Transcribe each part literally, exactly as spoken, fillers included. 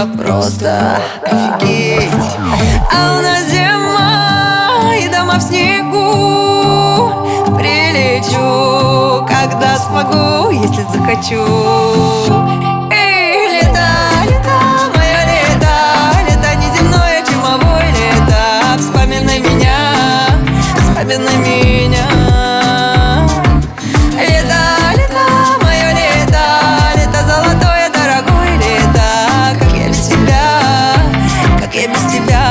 это просто офигеть. А у нас зима и дома в снегу. Прилечу, когда смогу, если захочу. Эй, лето, лето, мое лето, лето неземное, чумовое лето. Вспоминай меня, вспоминай меня. Лето, лето, мое лето, лето золотое, дорогое лето. Как я без тебя, как я без тебя.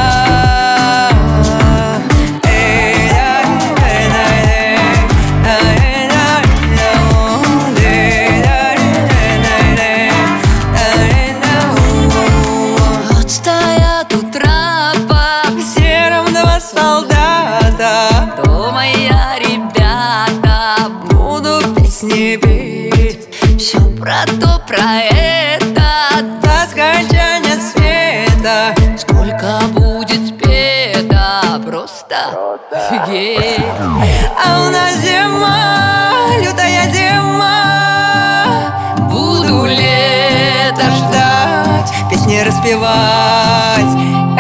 Солдата, то моя ребята буду песни петь. все про то, про это до скончания света. Сколько будет спета, просто офигеть. А у нас зима, лютая зима. Буду лето ждать, песни распевать.